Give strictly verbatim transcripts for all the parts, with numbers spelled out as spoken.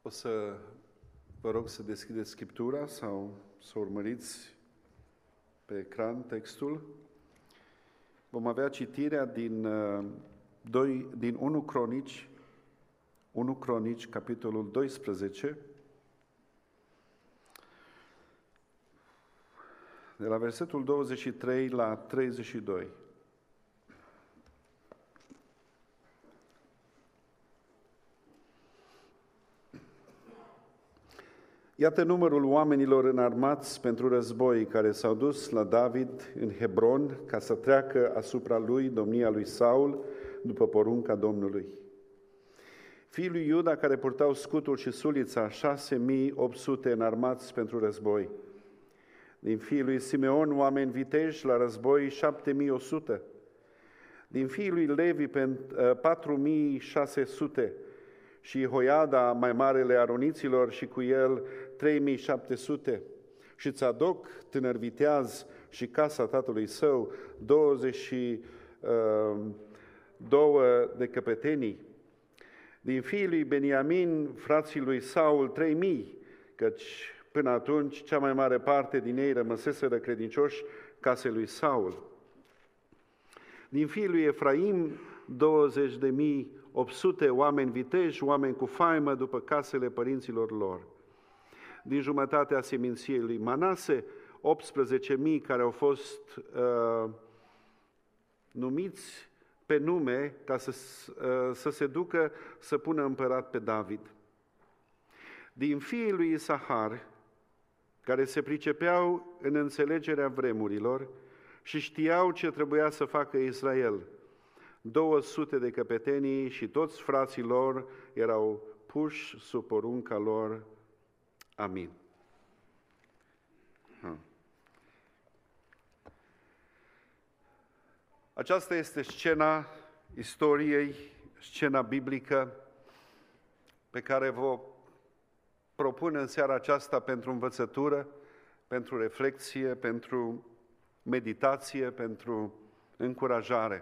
O să vă rog să deschideți Scriptura sau să urmăriți pe ecran textul. Vom avea citirea din, doi, din unu Cronici, unu Cronici, capitolul doisprezece, de la versetul douăzeci și trei la treizeci și doi. Iată numărul oamenilor înarmați pentru război care s-au dus la David în Hebron ca să treacă asupra lui domnia lui Saul după porunca Domnului. Fiii lui Iuda care purtau scutul și sulița, șase mii opt sute înarmați pentru război. Din fiii lui Simeon, oameni viteji la război, șapte mii o sută. Din fiii lui Levi, patru mii șase sute. Și Hoiada, mai marele aroniților, și cu el trei mii șapte sute. Și Țadoc, tânăr viteaz, și casa tatălui său, douăzeci și două de căpetenii. Din fiii lui Beniamin, frații lui Saul, trei mii, căci până atunci cea mai mare parte din ei rămăseseră credincioși casei lui Saul. Din fiii lui Efraim, douăzeci de mii opt sute oameni viteji, oameni cu faimă după casele părinților lor. Din jumătatea seminției lui Manase, optsprezece mii care au fost uh, numiți pe nume ca să, uh, să se ducă să pună împărat pe David. Din fiii lui Isahar, care se pricepeau în înțelegerea vremurilor și știau ce trebuia să facă Israel, două sute de căpetenii și toți frații lor erau puși sub porunca lor. Amin. Ha. Aceasta este scena istoriei, scena biblică pe care vă propun în seara aceasta pentru învățătură, pentru reflexie, pentru meditație, pentru încurajare.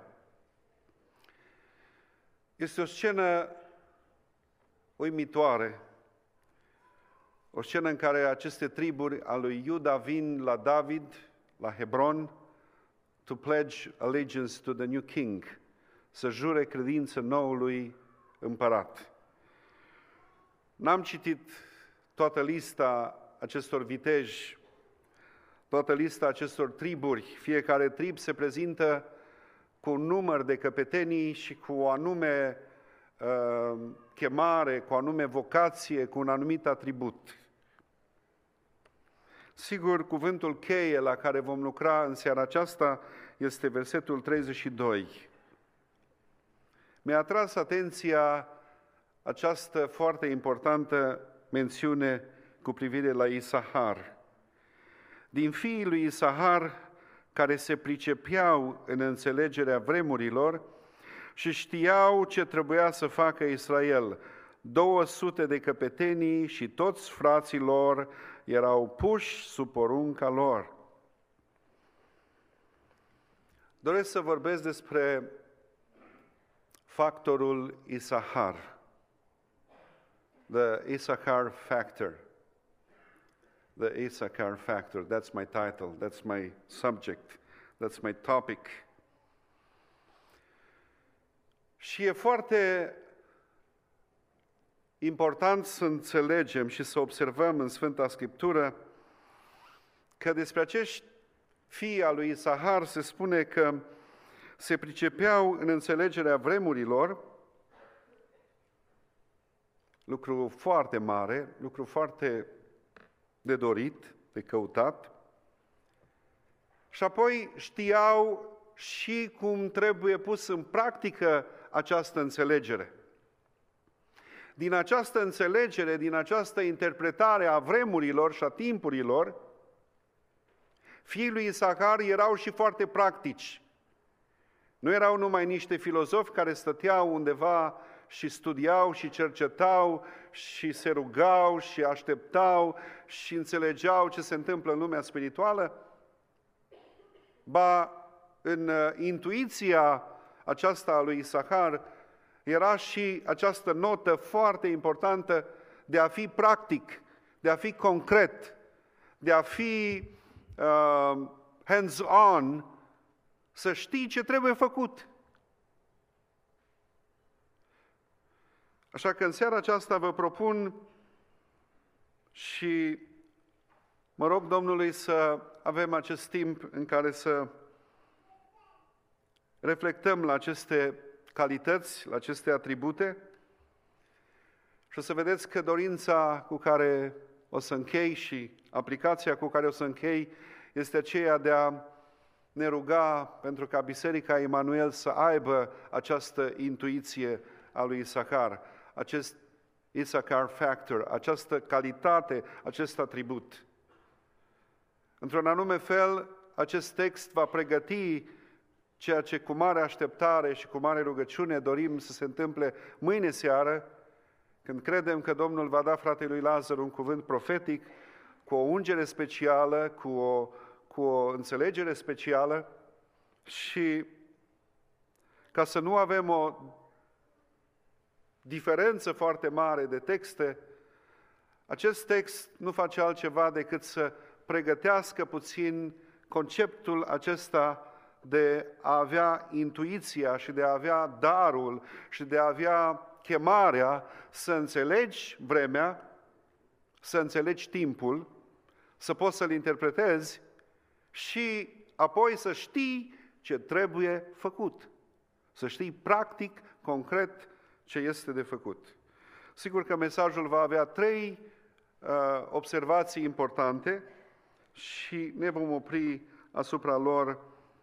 Este o scenă uimitoare, o scenă în care aceste triburi al lui Iuda vin la David, la Hebron, to pledge allegiance to the new king, să jure credință noului împărat. N-am citit toată lista acestor viteji, toată lista acestor triburi. Fiecare trib se prezintă cu un număr de căpetenii și cu o anume uh, chemare, cu o anume vocație, cu un anumit atribut. Sigur, cuvântul cheie la care vom lucra în seara aceasta este versetul treizeci și doi. Mi-a atras atenția această foarte importantă mențiune cu privire la Isahar. Din fiii lui Isahar, care se pricepeau în înțelegerea vremurilor și știau ce trebuia să facă Israel, două sute de căpetenii și toți frații lor erau puși sub porunca lor. Doresc să vorbesc despre factorul Isahar, the Issachar factor. The Issachar factor, that's my title, that's my subject, that's my topic. Și e foarte important să înțelegem și să observăm în Sfânta Scriptură că despre acești fii al lui Isahar se spune că se pricepeau în înțelegerea vremurilor, lucru foarte mare, lucru foarte de dorit, de căutat, și apoi știau și cum trebuie pus în practică această înțelegere. Din această înțelegere, din această interpretare a vremurilor și a timpurilor, fiii lui Isahar erau și foarte practici. Nu erau numai niște filozofi care stăteau undeva și studiau și cercetau și se rugau și așteptau și înțelegeau ce se întâmplă în lumea spirituală, ba în intuiția aceasta a lui Isahar era și această notă foarte importantă de a fi practic, de a fi concret, de a fi uh, hands-on, să știi ce trebuie făcut. Așa că în seara aceasta vă propun și mă rog Domnului să avem acest timp în care să reflectăm la aceste calități, la aceste atribute și o să vedeți că dorința cu care o să închei și aplicația cu care o să închei este aceea de a ne ruga pentru ca Biserica Emanuel să aibă această intuiție a lui Isachar, acest Issachar factor, această calitate, acest atribut. Într-un anume fel, acest text va pregăti ceea ce cu mare așteptare și cu mare rugăciune dorim să se întâmple mâine seară, când credem că Domnul va da fratelui Lazar un cuvânt profetic, cu o ungere specială, cu o, cu o înțelegere specială și ca să nu avem o diferență foarte mare de texte, acest text nu face altceva decât să pregătească puțin conceptul acesta de a avea intuiția și de a avea darul și de a avea chemarea să înțelegi vremea, să înțelegi timpul, să poți să-l interpretezi și apoi să știi ce trebuie făcut. Să știi practic, concret, ce este de făcut. Sigur că mesajul va avea trei uh, observații importante și ne vom opri asupra lor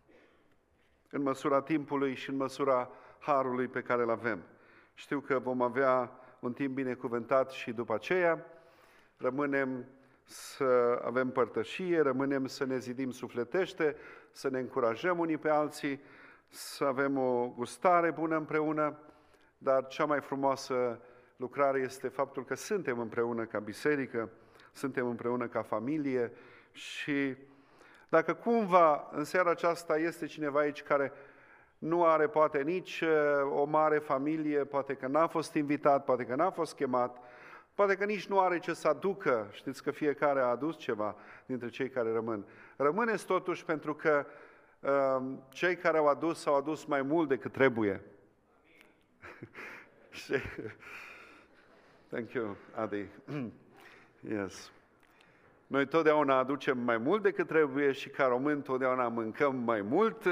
în măsura timpului și în măsura harului pe care îl avem. Știu că vom avea un timp binecuvântat și după aceea rămânem să avem părtășie, rămânem să ne zidim sufletește, să ne încurajăm unii pe alții, să avem o gustare bună împreună, dar cea mai frumoasă lucrare este faptul că suntem împreună ca biserică, suntem împreună ca familie și dacă cumva în seara aceasta este cineva aici care nu are poate nici o mare familie, poate că n-a fost invitat, poate că n-a fost chemat, poate că nici nu are ce să aducă, știți că fiecare a adus ceva dintre cei care rămân. Rămâneți totuși pentru că uh, cei care au adus au adus mai mult decât trebuie. Thank you, Adi. Yes. Noi totdeauna aducem mai mult decât trebuie și ca români totdeauna mâncăm mai mult.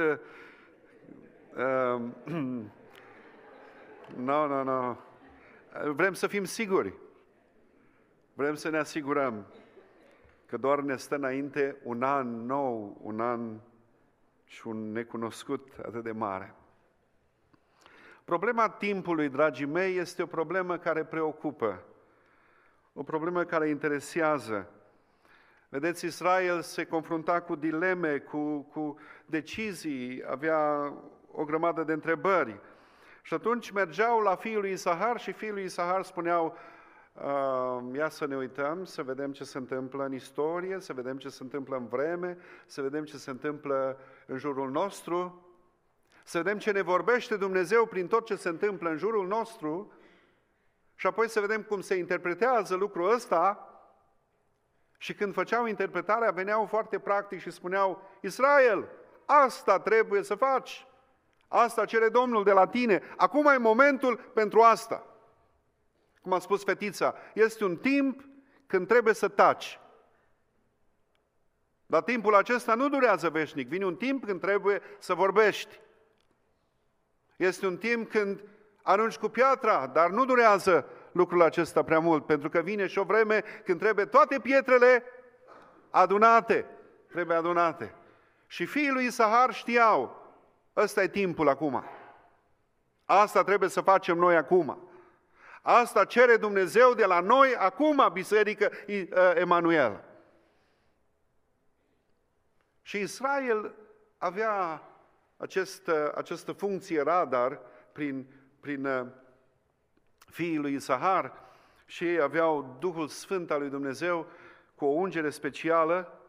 Nu, nu, nu. Vrem să fim siguri. Vrem să ne asigurăm că doar ne stă înainte un an nou, un an și un necunoscut atât de mare. Problema timpului, dragii mei, este o problemă care preocupă, o problemă care interesează. Vedeți, Israel se confrunta cu dileme, cu, cu decizii, avea o grămadă de întrebări. Și atunci mergeau la fiul lui Isahar și fiul lui Isahar spuneau, ia să ne uităm, să vedem ce se întâmplă în istorie, să vedem ce se întâmplă în vreme, să vedem ce se întâmplă în jurul nostru, să vedem ce ne vorbește Dumnezeu prin tot ce se întâmplă în jurul nostru și apoi să vedem cum se interpretează lucrul ăsta. Și când făceau interpretarea, veneau foarte practic și spuneau, Israel, asta trebuie să faci, asta cere Domnul de la tine, acum e momentul pentru asta. Cum a spus fetița, este un timp când trebuie să taci. Dar timpul acesta nu durează veșnic, vine un timp când trebuie să vorbești. Este un timp când arunci cu piatra, dar nu durează lucrul acesta prea mult, pentru că vine și o vreme când trebuie toate pietrele adunate, trebuie adunate. Și fiii lui Isahar știau, ăsta e timpul acum. Asta trebuie să facem noi acum. Asta cere Dumnezeu de la noi acum, Biserică Emanuel. Și Israel avea acest, această funcție radar prin, prin fiii lui Isahar și ei aveau Duhul Sfânt al lui Dumnezeu cu o ungere specială,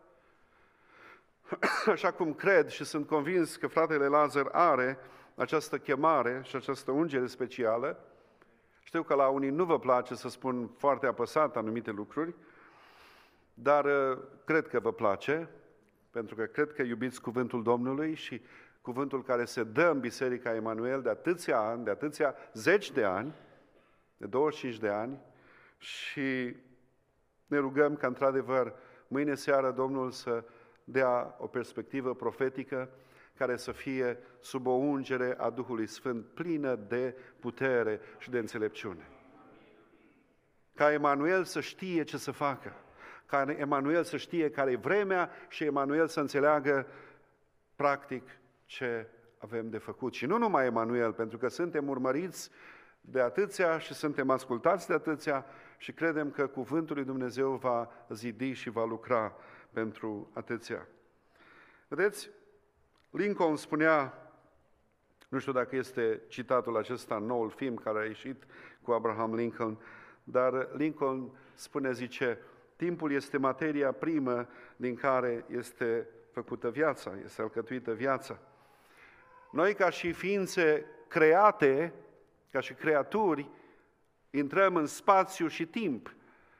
așa cum cred și sunt convins că fratele Lazar are această chemare și această ungere specială. Știu că la unii nu vă place să spun foarte apăsat anumite lucruri, dar cred că vă place, pentru că cred că iubiți cuvântul Domnului și cuvântul care se dă în Biserica Emanuel de atâția ani, de atâția zeci de ani, de douăzeci și cinci de ani, și ne rugăm ca într-adevăr mâine seară Domnul să dea o perspectivă profetică care să fie sub o ungere a Duhului Sfânt, plină de putere și de înțelepciune. Ca Emanuel să știe ce să facă, ca Emanuel să știe care e vremea și Emanuel să înțeleagă practic ce avem de făcut. Și nu numai Emanuel, pentru că suntem urmăriți de atâția și suntem ascultați de atâția și credem că cuvântul lui Dumnezeu va zidi și va lucra pentru atâția. Vedeți, Lincoln spunea, nu știu dacă este citatul acesta în noul film care a ieșit cu Abraham Lincoln, dar Lincoln spune, zice, timpul este materia primă din care este făcută viața, este alcătuită viața. Noi ca și ființe create, ca și creaturi, intrăm în spațiu și timp.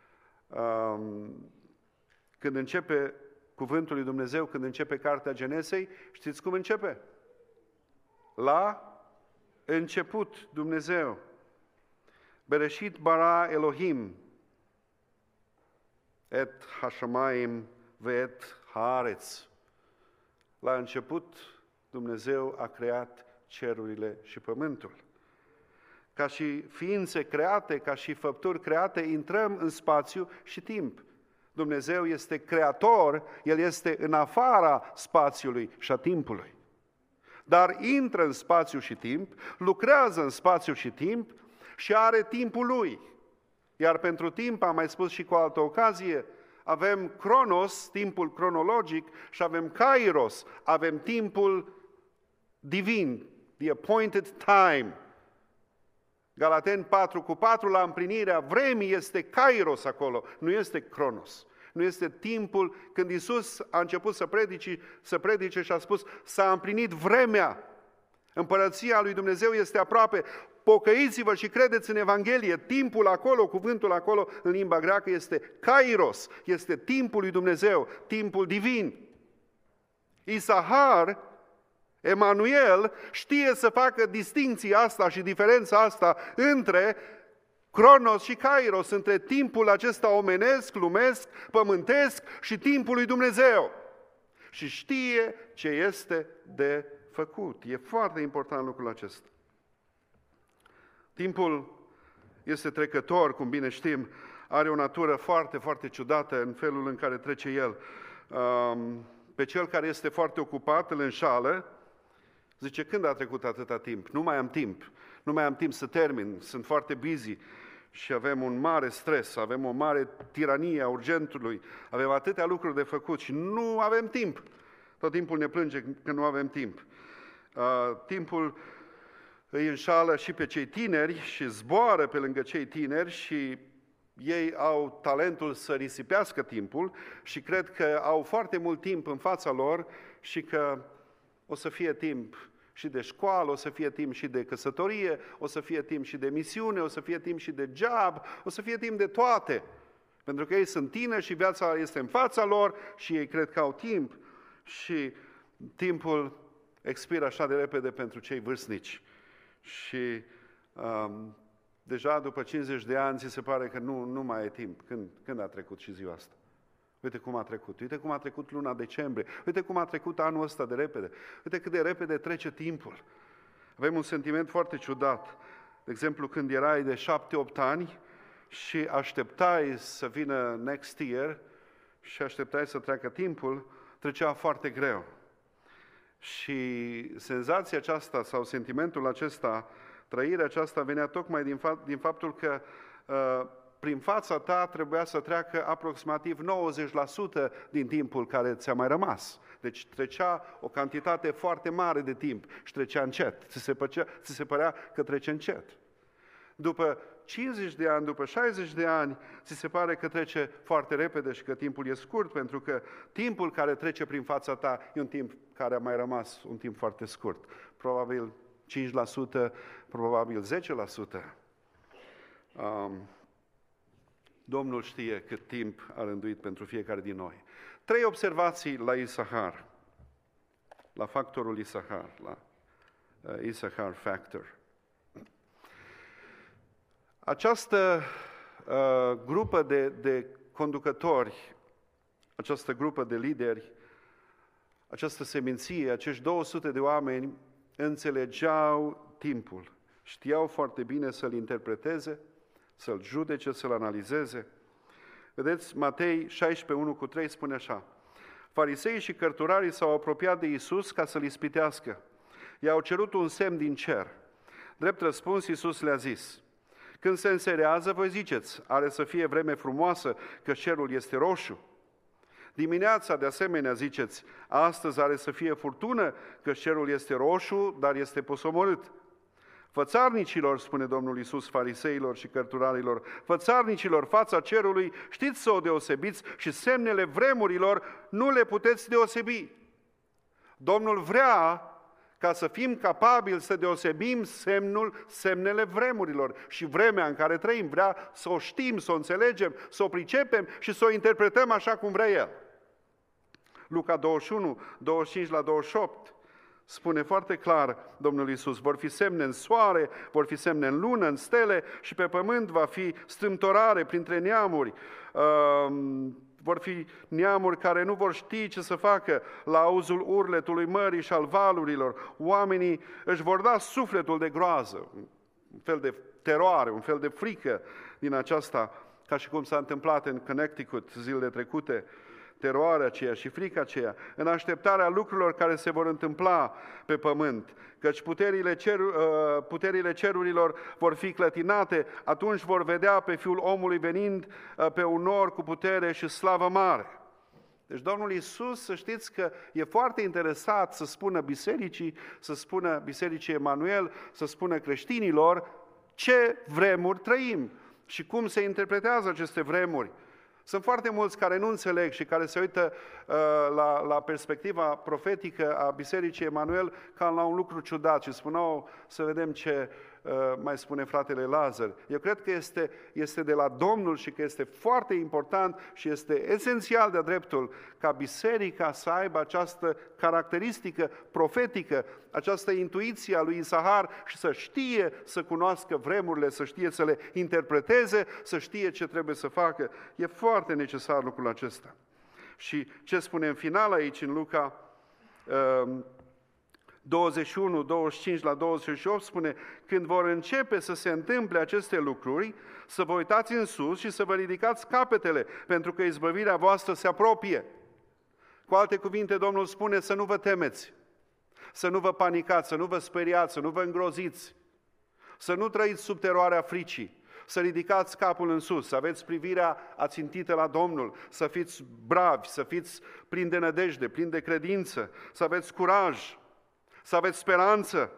Când începe cuvântul lui Dumnezeu, când începe cartea Genesei, știți cum începe? La început Dumnezeu. Bereshit bara Elohim et hashamayim ve'et haaretz. La început Dumnezeu a creat cerurile și pământul. Ca și ființe create, ca și făpturi create, intrăm în spațiu și timp. Dumnezeu este creator, El este în afara spațiului și a timpului. Dar intră în spațiu și timp, lucrează în spațiu și timp și are timpul Lui. Iar pentru timp, am mai spus și cu altă ocazie, avem Cronos, timpul cronologic, și avem Kairos, avem timpul divin, the appointed time. Galateni patru cu patru, la împlinirea vremii este Kairos acolo, nu este Cronos. Nu este timpul când Iisus a început să predice, să predice și a spus, s-a împlinit vremea. Împărăția lui Dumnezeu este aproape. Pocăiți-vă și credeți în Evanghelie. Timpul acolo, cuvântul acolo în limba greacă este Kairos, este timpul lui Dumnezeu, timpul divin. Isahar, Emanuel, știe să facă distincția asta și diferența asta între Cronos și Kairos, între timpul acesta omenesc, lumesc, pământesc și timpul lui Dumnezeu. Și știe ce este de făcut. E foarte important lucrul acesta. Timpul este trecător, cum bine știm, are o natură foarte, foarte ciudată în felul în care trece el. Pe cel care este foarte ocupat îl înșală, zice, când a trecut atâta timp? Nu mai am timp, nu mai am timp să termin, sunt foarte busy și avem un mare stres, avem o mare tiranie a urgentului, avem atâtea lucruri de făcut și nu avem timp. Tot timpul ne plânge că nu avem timp. Uh, timpul îi înșală și pe cei tineri și zboară pe lângă cei tineri și ei au talentul să risipească timpul și cred că au foarte mult timp în fața lor și că o să fie timp și de școală, o să fie timp și de căsătorie, o să fie timp și de misiune, o să fie timp și de job, o să fie timp de toate. Pentru că ei sunt tineri și viața este în fața lor și ei cred că au timp și timpul expiră așa de repede pentru cei vârstnici. Și um, deja după cincizeci de ani ți se pare că nu, nu mai e timp. Când, când a trecut și ziua asta? Uite cum a trecut, uite cum a trecut luna decembrie, uite cum a trecut anul ăsta de repede, uite cât de repede trece timpul. Avem un sentiment foarte ciudat. De exemplu, când erai de șapte opt ani și așteptai să vină next year și așteptai să treacă timpul, trecea foarte greu. Și senzația aceasta sau sentimentul acesta, trăirea aceasta venea tocmai din, fa- din faptul că uh, prin fața ta trebuia să treacă aproximativ nouăzeci la sută din timpul care ți-a mai rămas. Deci trecea o cantitate foarte mare de timp și trecea încet. Ți se, păcea, ți se părea că trece încet. După cincizeci de ani, după șaizeci de ani, ți se pare că trece foarte repede și că timpul e scurt, pentru că timpul care trece prin fața ta e un timp care a mai rămas, un timp foarte scurt. Probabil cinci la sută, probabil zece la sută. Um, Domnul știe cât timp a rânduit pentru fiecare din noi. Trei observații la Isahar, la factorul Isahar, la uh, Isahar factor. Această uh, grupă de, de conducători, această grupă de lideri, această seminție, acești două sute de oameni înțelegeau timpul, știau foarte bine să-l interpreteze, să-l judece, să-l analizeze. Vedeți, Matei șaisprezece, unu cu trei spune așa: Fariseii și cărturarii s-au apropiat de Iisus ca să-l ispitească. I-au cerut un semn din cer. Drept răspuns, Iisus le-a zis: când se înserează, voi ziceți, are să fie vreme frumoasă, că cerul este roșu. Dimineața, de asemenea, ziceți, astăzi are să fie furtună, că cerul este roșu, dar este posomorât. Fățarnicilor, spune Domnul Iisus fariseilor și cărturarilor, fățarnicilor, fața cerului, știți să o deosebiți și semnele vremurilor nu le puteți deosebi. Domnul vrea ca să fim capabili să deosebim semnul, semnele vremurilor și vremea în care trăim. Vrea să o știm, să o înțelegem, să o pricepem și să o interpretăm așa cum vrea El. Luca douăzeci și unu, douăzeci și cinci la douăzeci și opt spune foarte clar Domnul Iisus: vor fi semne în soare, vor fi semne în lună, în stele și pe pământ va fi strâmtorare printre neamuri. Uh, vor fi neamuri care nu vor ști ce să facă la auzul urletului mării și al valurilor. Oamenii își vor da sufletul de groază, un fel de teroare, un fel de frică din aceasta, ca și cum s-a întâmplat în Connecticut zilele trecute, teroarea aceea și frica aceea, în așteptarea lucrurilor care se vor întâmpla pe pământ, căci puterile, cer, puterile cerurilor vor fi clătinate, atunci vor vedea pe Fiul omului venind pe un nor cu putere și slavă mare. Deci Domnul Iisus, să știți că e foarte interesat să spună bisericii, să spună bisericii Emanuel, să spună creștinilor ce vremuri trăim și cum se interpretează aceste vremuri. Sunt foarte mulți care nu înțeleg și care se uită uh, la, la perspectiva profetică a Bisericii Emanuel ca la un lucru ciudat și spuneau să vedem ce uh, mai spune fratele Lazar. Eu cred că este, este de la Domnul și că este foarte important și este esențial de-a dreptul ca biserica să aibă această caracteristică profetică, această intuiție a lui Isahar și să știe să cunoască vremurile, să știe să le interpreteze, să știe ce trebuie să facă. E foarte necesar lucrul acesta. Și ce spune în final aici, în Luca douăzeci și unu, douăzeci și cinci la douăzeci și opt, spune: când vor începe să se întâmple aceste lucruri, să vă uitați în sus și să vă ridicați capetele, pentru că izbăvirea voastră se apropie. Cu alte cuvinte, Domnul spune să nu vă temeți, să nu vă panicați, să nu vă speriați, să nu vă îngroziți, să nu trăiți sub teroarea fricii, să ridicați capul în sus, să aveți privirea ațintită la Domnul, să fiți bravi, să fiți plini de nădejde, plini de credință, să aveți curaj, să aveți speranță.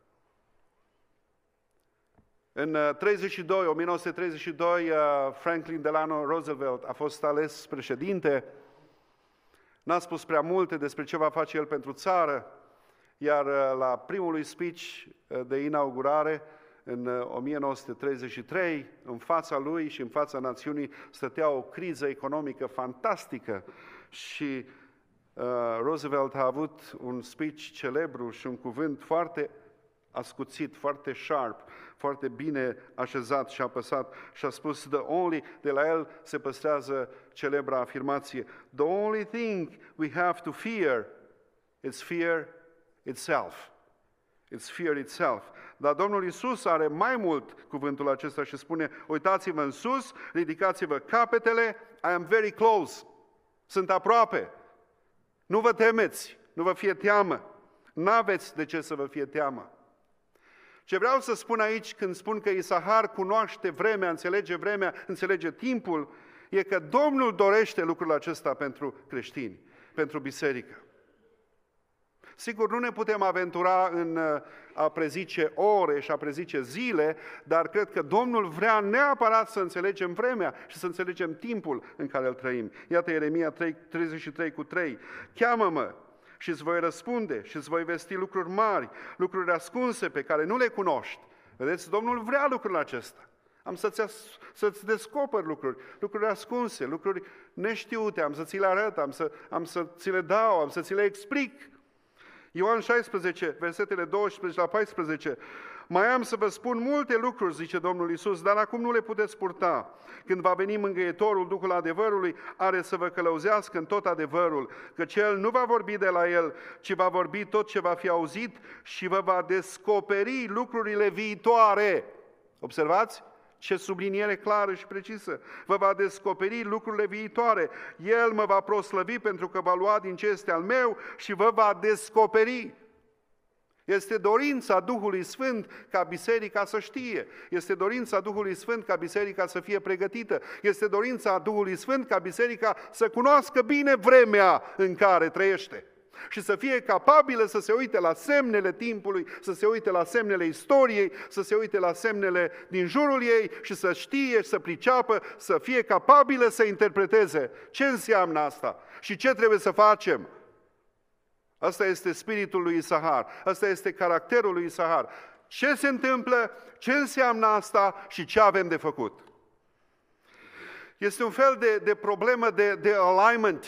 În treizeci și doi, o mie nouă sute treizeci și doi, Franklin Delano Roosevelt a fost ales președinte. N-a spus prea multe despre ce va face el pentru țară, iar la primul lui speech de inaugurare, în o mie nouă sute treizeci și trei, în fața lui și în fața națiunii stătea o criză economică fantastică și uh, Roosevelt a avut un speech celebru și un cuvânt foarte ascuțit, foarte sharp, foarte bine așezat și apăsat și a spus the only, de la el se păstrează celebra afirmație: the only thing we have to fear is fear itself. It's fear itself. Dar Domnul Iisus are mai mult cuvântul acesta și spune: uitați-vă în sus, ridicați-vă capetele, I am very close. Sunt aproape. Nu vă temeți, nu vă fie teamă. N-aveți de ce să vă fie teamă. Ce vreau să spun aici când spun că Isahar cunoaște vremea, înțelege vremea, înțelege timpul, e că Domnul dorește lucrul acesta pentru creștini, pentru biserică. Sigur, nu ne putem aventura în a prezice ore și a prezice zile, dar cred că Domnul vrea neapărat să înțelegem vremea și să înțelegem timpul în care îl trăim. Iată Ieremia treizeci și trei cu trei. Cheamă-mă și îți voi răspunde și îți voi vesti lucruri mari, lucruri ascunse pe care nu le cunoști. Vedeți, Domnul vrea lucrul acesta. Am să-ți, as- să-ți descoper lucruri, lucruri ascunse, lucruri neștiute, am să ți le arăt, am să, am să ți le dau, am să ți le explic. Ioan șaisprezece, versetele douăsprezece la paisprezece. Mai am să vă spun multe lucruri, zice Domnul Iisus, dar acum nu le puteți purta. Când va veni mângâietorul, Duhul adevărului, are să vă călăuzească în tot adevărul, căci El nu va vorbi de la El, ci va vorbi tot ce va fi auzit și vă va descoperi lucrurile viitoare. Observați? Ce subliniere clară și precisă. Vă va descoperi lucrurile viitoare. El mă va proslăvi pentru că va lua din ce este al meu și vă va descoperi. Este dorința Duhului Sfânt ca biserica să știe. Este dorința Duhului Sfânt ca biserica să fie pregătită. Este dorința Duhului Sfânt ca biserica să cunoască bine vremea în care trăiește. Și să fie capabilă să se uite la semnele timpului, să se uite la semnele istoriei, să se uite la semnele din jurul ei și să știe, să priceapă, să fie capabilă să interpreteze ce înseamnă asta și ce trebuie să facem. Asta este spiritul lui Isahar, asta este caracterul lui Isahar. Ce se întâmplă, ce înseamnă asta și ce avem de făcut. Este un fel de, de problemă de, de alignment,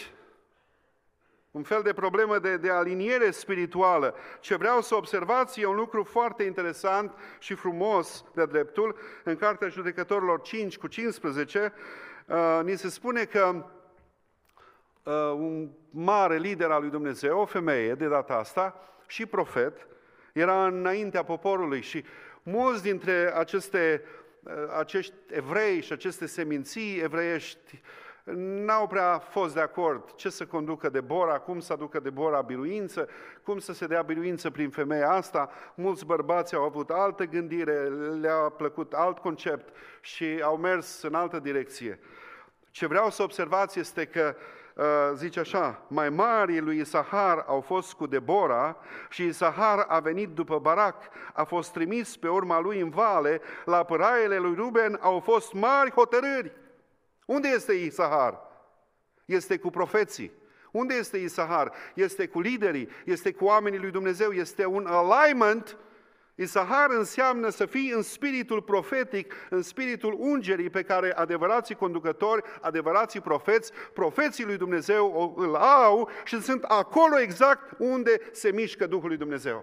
un fel de problemă de, de aliniere spirituală. Ce vreau să observați e un lucru foarte interesant și frumos de dreptul. În Cartea Judecătorilor cinci cu cincisprezece, uh, ni se spune că uh, un mare lider al lui Dumnezeu, o femeie de data asta, și profet, era înaintea poporului și mulți dintre aceste, uh, acești evrei și aceste seminții evreiești n-au prea fost de acord ce să conducă Debora, cum să aducă Debora biruință, cum să se dea biruință prin femeia asta. Mulți bărbați au avut altă gândire, le-a plăcut alt concept și au mers în altă direcție. Ce vreau să observați este că, zice așa, mai marii lui Isahar au fost cu Debora și Isahar a venit după Barac, a fost trimis pe urma lui în vale, la păraiele lui Ruben au fost mari hotărâri. Unde este Isahar? Este cu profeții. Unde este Isahar? Este cu liderii, este cu oamenii lui Dumnezeu, este un alignment. Isahar înseamnă să fii în spiritul profetic, în spiritul ungerii pe care adevărații conducători, adevărații profeți, profeții lui Dumnezeu îl au și sunt acolo exact unde se mișcă Duhul lui Dumnezeu.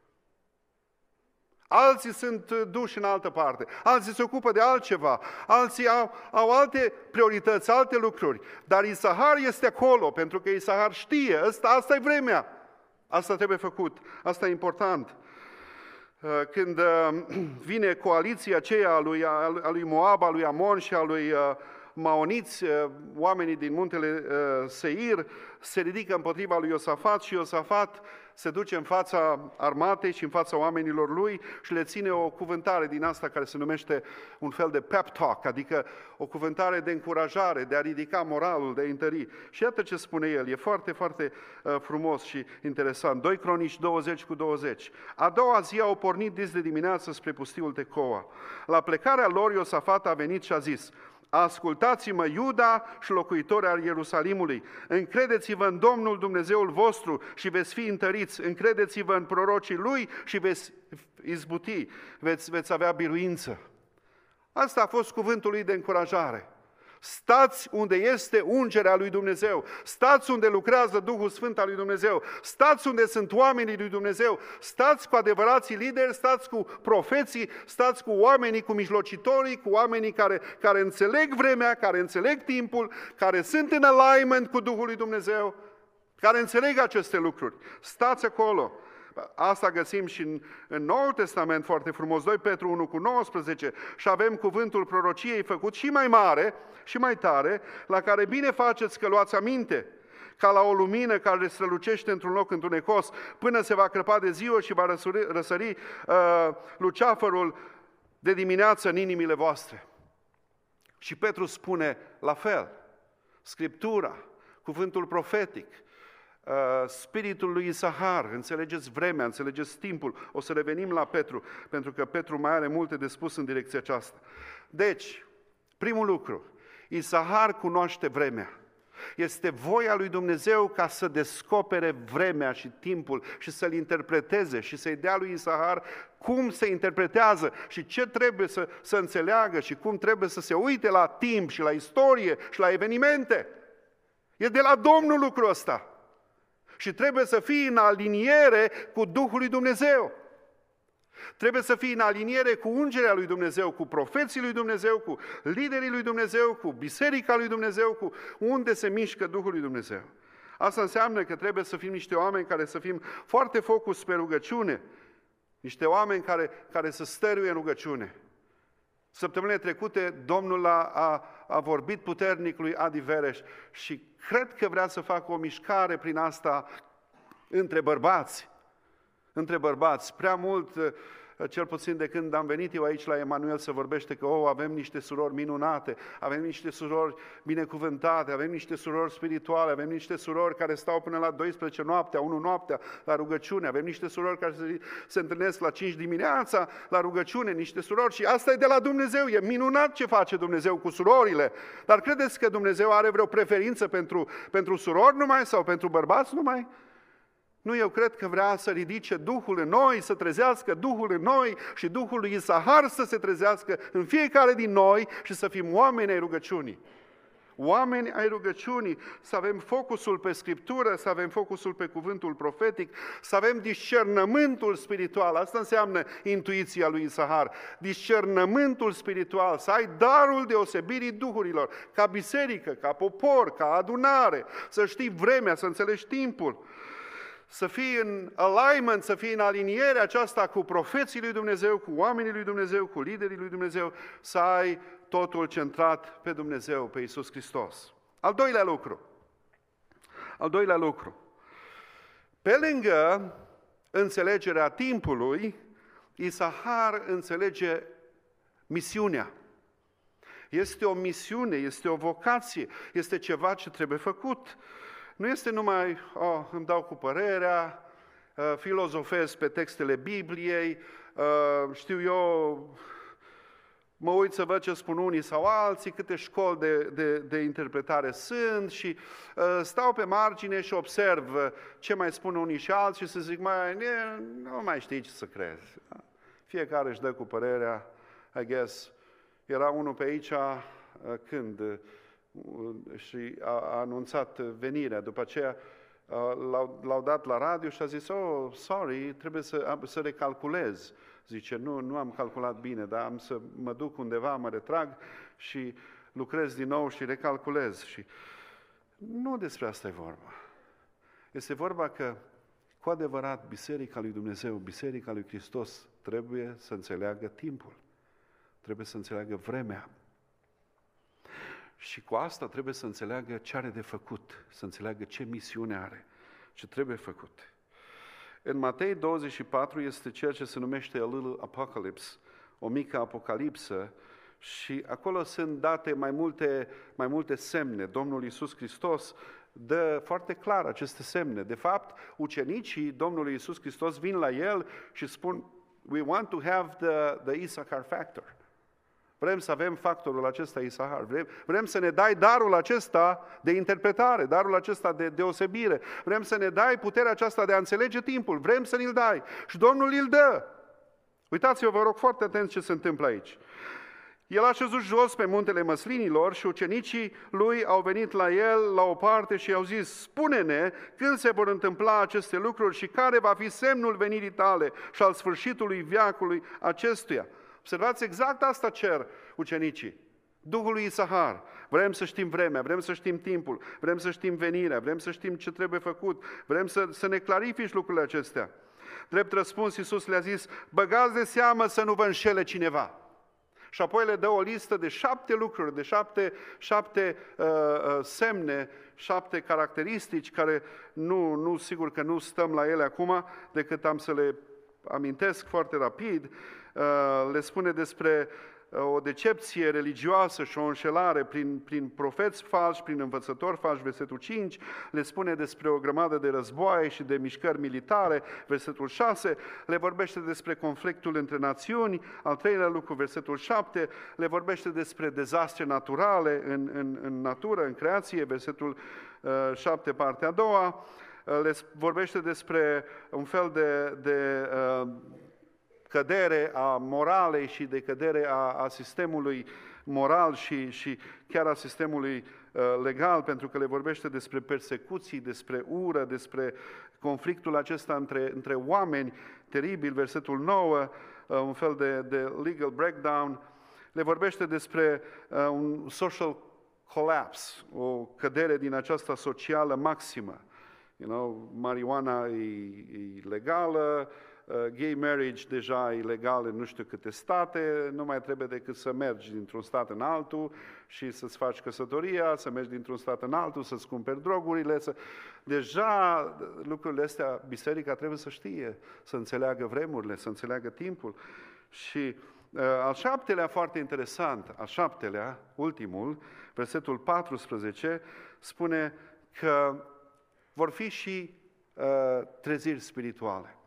Alții sunt duși în altă parte, alții se ocupă de altceva, alții au, au alte priorități, alte lucruri. Dar Isahar este acolo, pentru că Isahar știe, asta, asta e vremea, asta trebuie făcut, asta e important. Când vine coaliția aceea a lui, a lui Moab, a lui Amon și a lui Maoniți, oamenii din muntele Seir, se ridică împotriva lui Iosafat și Iosafat se duce în fața armatei și în fața oamenilor lui și le ține o cuvântare din asta care se numește un fel de pep talk, adică o cuvântare de încurajare, de a ridica moralul, de a întări. Și iată ce spune el, e foarte, foarte uh, frumos și interesant. doi Cronici douăzeci cu douăzeci. A doua zi au pornit dis de dimineață spre pustiul Tecoa. La plecarea lor Iosafat a venit și a zis: ascultați-mă, Iuda și locuitori al Ierusalimului, încredeți-vă în Domnul Dumnezeul vostru și veți fi întăriți, încredeți-vă în prorocii Lui și veți izbuti, veți, veți avea biruință. Asta a fost cuvântul lui de încurajare. Stați unde este ungerea lui Dumnezeu, stați unde lucrează Duhul Sfânt al lui Dumnezeu, stați unde sunt oamenii lui Dumnezeu, stați cu adevărații lideri, stați cu profeții, stați cu oamenii, cu mijlocitorii, cu oamenii care, care înțeleg vremea, care înțeleg timpul, care sunt în alignment cu Duhul lui Dumnezeu, care înțeleg aceste lucruri. Stați acolo. Asta găsim și în, în Noul Testament foarte frumos, doi Petru unu cu nouăsprezece, și avem cuvântul prorociei făcut și mai mare și mai tare, la care bine faceți că luați aminte, ca la o lumină care strălucește într-un loc întunecos, până se va crăpa de ziua și va răsări, răsări uh, luceafărul de dimineață în inimile voastre. Și Petru spune la fel, Scriptura, cuvântul profetic, spiritul lui Isahar, înțelegeți vremea, înțelegeți timpul. O să revenim la Petru, pentru că Petru mai are multe de spus în direcția aceasta. Deci, primul lucru, Isahar cunoaște vremea. Este voia lui Dumnezeu ca să descopere vremea și timpul și să-l interpreteze și să-i dea lui Isahar cum se interpretează și ce trebuie să, să înțeleagă și cum trebuie să se uite la timp și la istorie și la evenimente. E de la Domnul lucrul ăsta. Și trebuie să fii în aliniere cu Duhul lui Dumnezeu. Trebuie să fii în aliniere cu ungerea lui Dumnezeu, cu profeții lui Dumnezeu, cu liderii lui Dumnezeu, cu biserica lui Dumnezeu, cu unde se mișcă Duhul lui Dumnezeu. Asta înseamnă că trebuie să fim niște oameni care să fim foarte focus pe rugăciune, niște oameni care, care să stăruie în rugăciune. Săptămânile trecute, Domnul a, a, a vorbit puternic lui Adi Vereș și cred că vrea să facă o mișcare prin asta între bărbați. Între bărbați. Prea mult, cel puțin de când am venit eu aici la Emanuel, să vorbește că oh, avem niște surori minunate, avem niște surori binecuvântate, avem niște surori spirituale, avem niște surori care stau până la douăsprezece noaptea, unu noaptea la rugăciune, avem niște surori care se, se întâlnesc la cinci dimineața la rugăciune, niște surori și asta e de la Dumnezeu, e minunat ce face Dumnezeu cu surorile, dar credeți că Dumnezeu are vreo preferință pentru, pentru surori numai sau pentru bărbați numai? Nu, eu cred că vrea să ridice Duhul în noi, să trezească Duhul în noi și Duhul lui Isahar să se trezească în fiecare din noi și să fim oameni ai rugăciunii. Oameni ai rugăciunii, să avem focusul pe Scriptură, să avem focusul pe cuvântul profetic, să avem discernământul spiritual. Asta înseamnă intuiția lui Isahar. Discernământul spiritual, să ai darul deosebirii duhurilor, ca biserică, ca popor, ca adunare, să știi vremea, să înțelegi timpul. Să fii în alignment, să fii în aliniere aceasta cu profeții lui Dumnezeu, cu oamenii lui Dumnezeu, cu liderii lui Dumnezeu, să ai totul centrat pe Dumnezeu, pe Iisus Hristos. Al doilea lucru. Al doilea lucru. Pe lângă înțelegerea timpului, Isahar înțelege misiunea. Este o misiune, este o vocație, este ceva ce trebuie făcut. Nu este numai, oh, îmi dau cu părerea, uh, filozofez pe textele Bibliei, uh, știu eu, mă uit să văd ce spun unii sau alții, câte școli de, de, de interpretare sunt și uh, stau pe margine și observ ce mai spun unii și alții și să zic, mai, nu mai știi ce să crezi. Fiecare își dă cu părerea, I guess. Era unul pe aici, uh, când... și a anunțat venirea. După aceea l-au, l-au dat la radio și a zis, oh, sorry, trebuie să, să recalculez. Zice, nu, nu am calculat bine, dar am să mă duc undeva, mă retrag și lucrez din nou și recalculez. Și nu despre asta e vorba. Este vorba că, cu adevărat, Biserica lui Dumnezeu, Biserica lui Hristos, trebuie să înțeleagă timpul. Trebuie să înțeleagă vremea. Și cu asta trebuie să înțeleagă ce are de făcut, să înțeleagă ce misiune are, ce trebuie făcut. În Matei douăzeci și patru este ceea ce se numește a little apocalypse, o mică apocalipsă, și acolo sunt date mai multe, mai multe semne. Domnul Iisus Hristos dă foarte clar aceste semne. De fapt, ucenicii Domnului Iisus Hristos vin la El și spun, we want to have the, the Issachar factor. Vrem să avem factorul acesta Isahar, vrem, vrem să ne dai darul acesta de interpretare, darul acesta de deosebire, vrem să ne dai puterea aceasta de a înțelege timpul, vrem să ne-l dai și Domnul îl dă. Uitați-vă, vă rog foarte atenți ce se întâmplă aici. El a șezut jos pe muntele măslinilor și ucenicii lui au venit la el la o parte și i-au zis, spune-ne când se vor întâmpla aceste lucruri și care va fi semnul venirii tale și al sfârșitului veacului acestuia. Observați, exact asta cer ucenicii. Duhul lui Isahar. Vrem să știm vremea, vrem să știm timpul, vrem să știm venirea, vrem să știm ce trebuie făcut, vrem să, să ne clarifici lucrurile acestea. Drept răspuns, Iisus le-a zis, băgați de seamă să nu vă înșele cineva. Și apoi le dă o listă de șapte lucruri, de șapte, șapte uh, uh, semne, șapte caracteristici care nu, nu, sigur că nu stăm la ele acum, decât am să le amintesc foarte rapid. Uh, le spune despre o decepție religioasă și o înșelare prin, prin profeți falși, prin învățători falși, versetul cinci, le spune despre o grămadă de războaie și de mișcări militare, versetul șase, le vorbește despre conflictul între națiuni, al treilea lucru, versetul șapte, le vorbește despre dezastre naturale în, în, în natură, în creație, versetul șapte, partea a doua, le vorbește despre un fel de, de uh, cădere a moralei și de cădere a, a sistemului moral și, și chiar a sistemului uh, legal, pentru că le vorbește despre persecuții, despre ură, despre conflictul acesta între, între oameni, teribil, versetul nouă, uh, un fel de, de legal breakdown, le vorbește despre uh, un social collapse, o cădere din aceasta socială maximă. You know, marijuana e, e legală, uh, gay marriage deja e legal în nu știu câte state, nu mai trebuie decât să mergi dintr-un stat în altul și să-ți faci căsătoria, să mergi dintr-un stat în altul, să-ți cumperi drogurile. Să... Deja lucrurile astea, biserica trebuie să știe, să înțeleagă vremurile, să înțeleagă timpul. Și uh, al șaptelea, foarte interesant, al șaptelea, ultimul, versetul paisprezece, spune că vor fi și uh, treziri spirituale.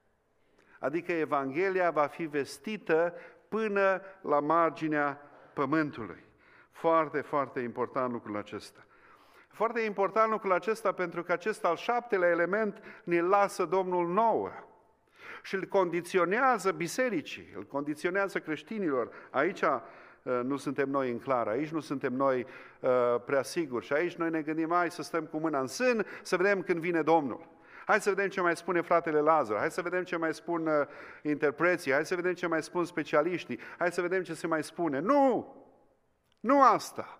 Adică Evanghelia va fi vestită până la marginea pământului. Foarte, foarte important lucrul acesta. Foarte important lucrul acesta pentru că acest al șaptelea element ne lasă Domnul nouă și îl condiționează bisericii, îl condiționează creștinilor. Aici nu suntem noi în clar, aici nu suntem noi uh, prea siguri și aici noi ne gândim, hai să stăm cu mâna în sân, să vedem când vine Domnul. Hai să vedem ce mai spune fratele Lazar, hai să vedem ce mai spun uh, interpreții, hai să vedem ce mai spun specialiștii, hai să vedem ce se mai spune. Nu! Nu asta!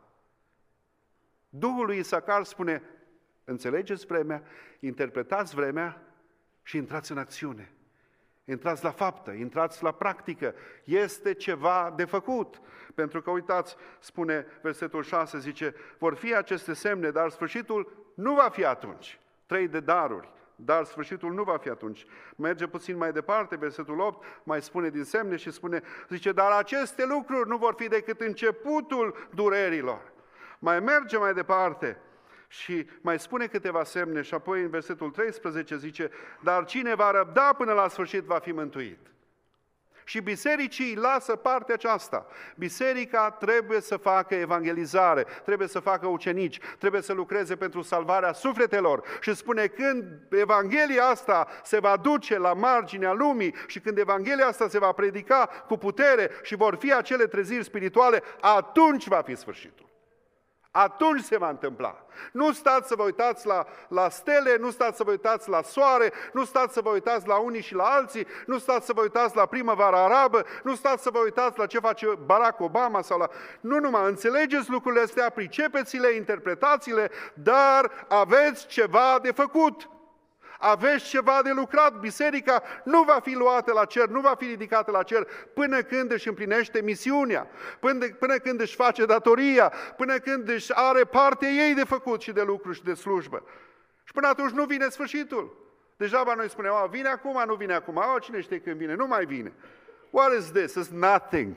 Duhul lui Isacar spune, înțelegeți vremea, interpretați vremea și intrați în acțiune. Intrați la faptă, intrați la practică. Este ceva de făcut. Pentru că, uitați, spune versetul șase, zice, vor fi aceste semne, dar sfârșitul nu va fi atunci. Trei de daruri, dar sfârșitul nu va fi atunci. Merge puțin mai departe, versetul opt, mai spune din semne și spune, zice, dar aceste lucruri nu vor fi decât începutul durerilor. Mai merge mai departe și mai spune câteva semne și apoi în versetul treisprezece zice, dar cine va răbda până la sfârșit va fi mântuit. Și bisericii lasă partea aceasta. Biserica trebuie să facă evangelizare, trebuie să facă ucenici, trebuie să lucreze pentru salvarea sufletelor. Și spune, când Evanghelia asta se va duce la marginea lumii și când Evanghelia asta se va predica cu putere și vor fi acele treziri spirituale, atunci va fi sfârșitul. Atunci se va întâmpla. Nu stați să vă uitați la, la stele, nu stați să vă uitați la soare, nu stați să vă uitați la unii și la alții, nu stați să vă uitați la primăvara arabă, nu stați să vă uitați la ce face Barack Obama sau la... Nu numai, înțelegeți lucrurile astea, pricepeți-le, interpretați-le, dar aveți ceva de făcut. Aveți ceva de lucrat, biserica nu va fi luată la cer, nu va fi ridicată la cer până când își împlinește misiunea, până, până când își face datoria, până când își are partea ei de făcut și de lucru și de slujbă. Și până atunci nu vine sfârșitul. Degeaba noi spunem, a, vine acum, nu vine acum, a, cine știe când vine, nu mai vine. What is this? It's nothing.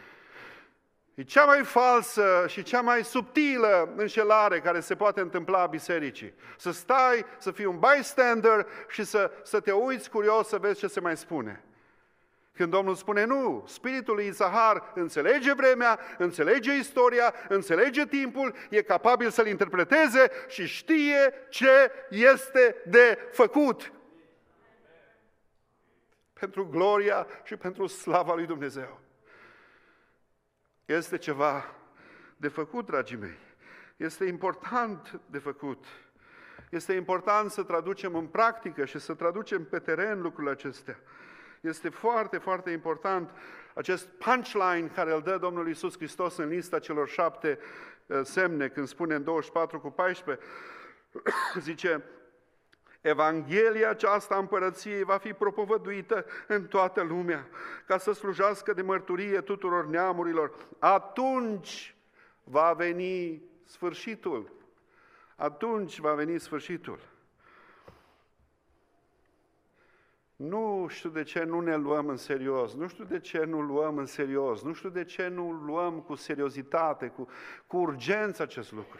E cea mai falsă și cea mai subtilă înșelare care se poate întâmpla bisericii. Să stai, să fii un bystander și să, să te uiți curios să vezi ce se mai spune. Când Domnul spune nu, spiritul lui Isahar înțelege vremea, înțelege istoria, înțelege timpul, e capabil să-l interpreteze și știe ce este de făcut. Pentru gloria și pentru slava lui Dumnezeu. Este ceva de făcut, dragii mei. Este important de făcut. Este important să traducem în practică și să traducem pe teren lucrurile acestea. Este foarte, foarte important acest punchline care îl dă Domnul Iisus Hristos în lista celor șapte semne, când spune în douăzeci și patru cu paisprezece, zice, Evanghelia aceasta a împărăției va fi propovăduită în toată lumea, ca să slujească de mărturie tuturor neamurilor. Atunci va veni sfârșitul. Atunci va veni sfârșitul. Nu știu de ce nu ne luăm în serios, nu știu de ce nu luăm în serios, nu știu de ce nu luăm cu seriozitate, cu, cu urgență acest lucru.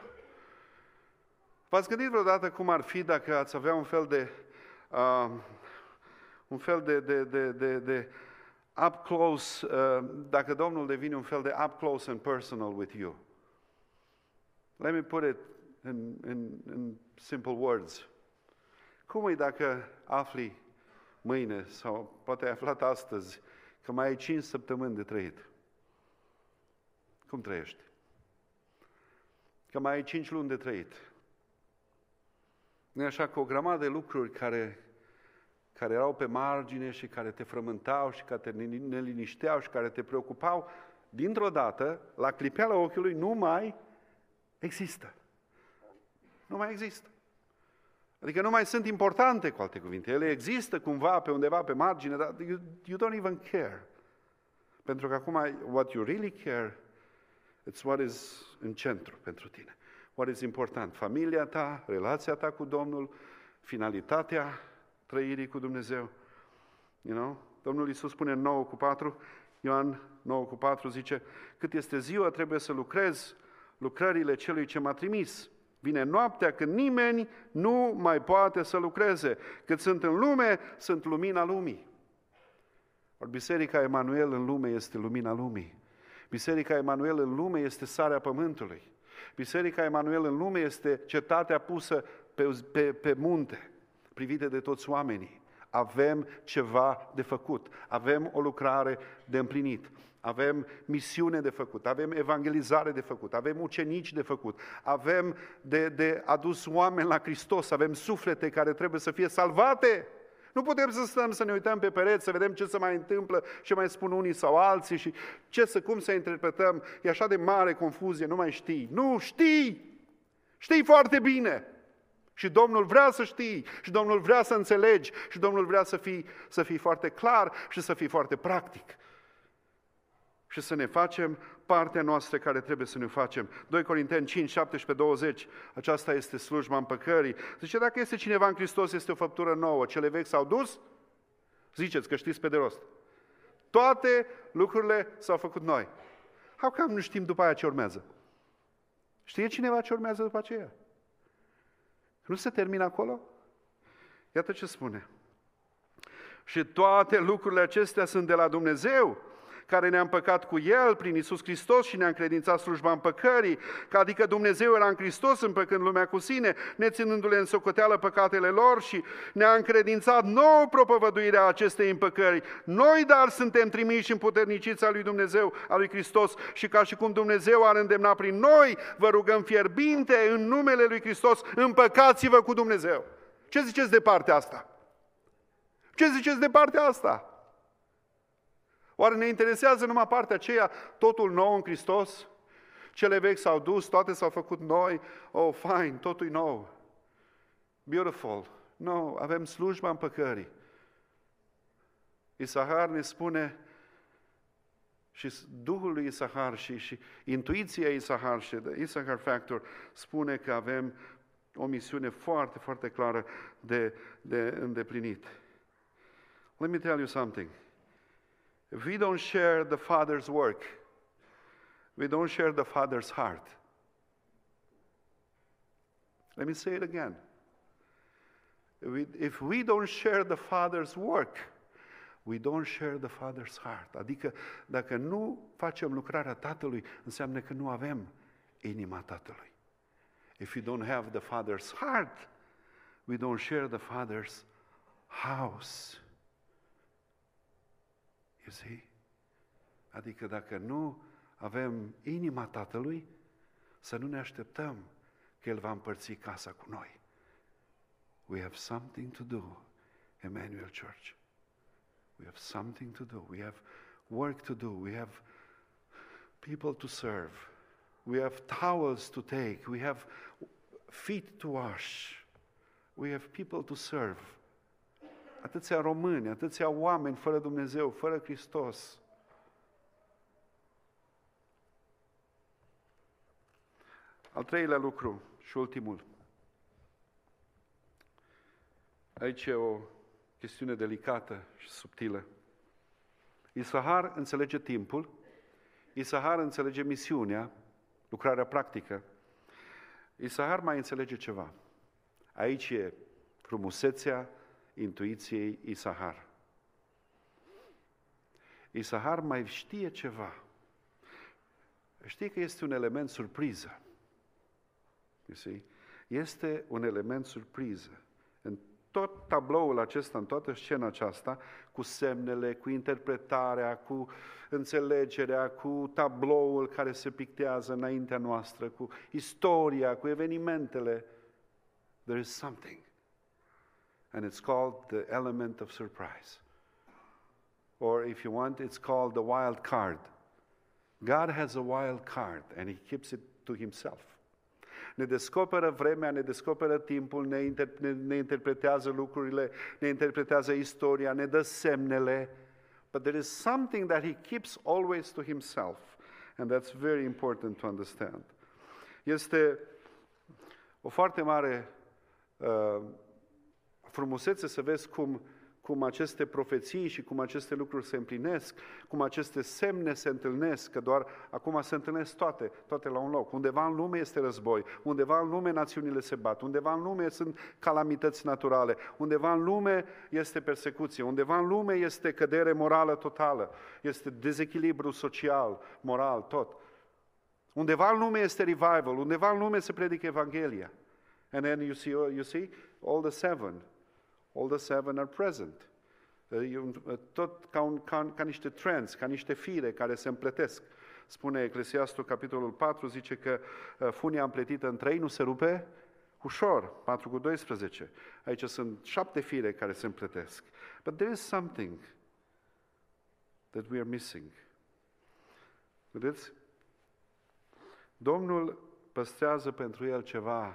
V-ați gândit vreodată cum ar fi dacă ați avea un fel de, uh, un fel de, de, de, de, de up close, uh, dacă Domnul devine un fel de up close and personal with you? Let me put it in, in, in simple words. Cum e dacă afli mâine, sau poate ai aflat astăzi, că mai ai cinci săptămâni de trăit? Cum trăiești? Că mai ai cinci luni de trăit. Nu e așa că o grămadă de lucruri care, care erau pe margine și care te frământau și care te nelinișteau și care te preocupau, dintr-o dată, la clipeala ochiului, nu mai există. Nu mai există. Adică nu mai sunt importante, cu alte cuvinte. Ele există cumva pe undeva pe margine, dar you, you don't even care. Pentru că acum, what you really care, it's what is în centru pentru tine. What is important? Familia ta, relația ta cu Domnul, finalitatea trăirii cu Dumnezeu. You know? Domnul Iisus spune în nouă cu patru, Ioan nouă cu patru zice, cât este ziua trebuie să lucrez lucrările celui ce m-a trimis. Vine noaptea când nimeni nu mai poate să lucreze. Cât sunt în lume, sunt lumina lumii. Or, Biserica Emanuel în lume este lumina lumii. Biserica Emanuel în lume este sarea pământului. Biserica Emanuel în lume este cetatea pusă pe, pe, pe munte, privită de toți oamenii. Avem ceva de făcut, avem o lucrare de împlinit, avem misiune de făcut, avem evangelizare de făcut, avem ucenici de făcut, avem de, de adus oameni la Hristos, avem suflete care trebuie să fie salvate. Nu putem să stăm să ne uităm pe pereți, să vedem ce se mai întâmplă, ce mai spun unii sau alții și ce să, cum să interpretăm. E așa de mare confuzie, nu mai știi. Nu, știi! Știi foarte bine! Și Domnul vrea să știi, și Domnul vrea să înțelegi, și Domnul vrea să fii, să fii foarte clar și să fii foarte practic. Și să ne facem partea noastră care trebuie să ne facem. doi Corinteni cinci, șaptesprezece, douăzeci, aceasta este slujba împăcării. Zice, dacă este cineva în Hristos, este o făptură nouă. Cele vechi s-au dus? Ziceți că știți pe de rost. Toate lucrurile s-au făcut noi. How come nu știm după aia ce urmează? Știe cineva ce urmează după aceea? Nu se termină acolo? Iată ce spune. Și toate lucrurile acestea sunt de la Dumnezeu, care ne-a împăcat cu El prin Iisus Hristos și ne-a încredințat slujba împăcării, că adică Dumnezeu era în Hristos împăcând lumea cu sine, neținându-le în socoteală păcatele lor și ne-a încredințat nouă propovăduirea acestei împăcări. Noi, dar, suntem trimiși împuterniciți al lui Dumnezeu, al lui Hristos și ca și cum Dumnezeu ar îndemna prin noi, vă rugăm fierbinte în numele lui Hristos, împăcați-vă cu Dumnezeu. Ce ziceți de partea asta? Ce ziceți de partea asta? Oare ne interesează numai partea aceea, totul nou în Hristos? Cele vechi s-au dus, toate s-au făcut noi, oh, fine, totul e nou. Beautiful. No, avem slujba împăcării. Isahar ne spune, și Duhul lui Isahar și, și intuiția Isahar și the Isahar Factor spune că avem o misiune foarte, foarte clară de, de îndeplinit. Let me tell you something. If we don't share the Father's work, we don't share the Father's heart. Let me say it again. If we don't share the Father's work, we don't share the Father's heart. Adică, dacă nu facem lucrarea Tatălui, înseamnă că nu avem inima Tatălui. If you don't have the Father's heart, we don't share the Father's house. You see? Adică dacă nu avem inima Tatălui, să nu ne așteptăm că El va împărți casa cu noi. We have something to do, Emmanuel Church. We have something to do. We have work to do. We have people to serve. We have towels to take. We have feet to wash. We have people to serve. Atâția români, atâția oameni fără Dumnezeu, fără Hristos. Al treilea lucru și ultimul. Aici e o chestiune delicată și subtilă. Isahar înțelege timpul, Isahar înțelege misiunea, lucrarea practică. Isahar mai înțelege ceva. Aici e frumusețea intuiției Isahar. Isahar mai știe ceva. Știi că este un element surpriză. You see? Este un element surpriză. În tot tabloul acesta, în toată scena aceasta, cu semnele, cu interpretarea, cu înțelegerea, cu tabloul care se pictează înaintea noastră, cu istoria, cu evenimentele, there is something. And it's called the element of surprise. Or if you want, it's called the wild card. God has a wild card and He keeps it to Himself. Ne descoperă vremea, ne descoperă timpul, ne, inter- ne, ne interpretează lucrurile, ne interpretează istoria, ne dă semnele. But there is something that He keeps always to Himself. And that's very important to understand. Este o foarte mare uh, frumusețe să vezi cum cum aceste profeții și cum aceste lucruri se împlinesc, cum aceste semne se întâlnesc, că doar acum se întâlnesc toate, toate la un loc. Undeva în lume este război, undeva în lume națiunile se bat, undeva în lume sunt calamități naturale, undeva în lume este persecuție, undeva în lume este cădere morală totală, este dezechilibru social, moral, tot. Undeva în lume este revival, undeva în lume se predică Evanghelia. And then you see, you see all the seven. All the seven are present. Tot ca, un, ca, ca niște trends, ca niște fire care se împletesc. Spune Eclesiastul, capitolul patru, zice că funia împletită în trei nu se rupe ușor, patru cu doisprezece. Aici sunt șapte fire care se împletesc. But there is something that we are missing. Vedeți? Domnul păstrează pentru el ceva.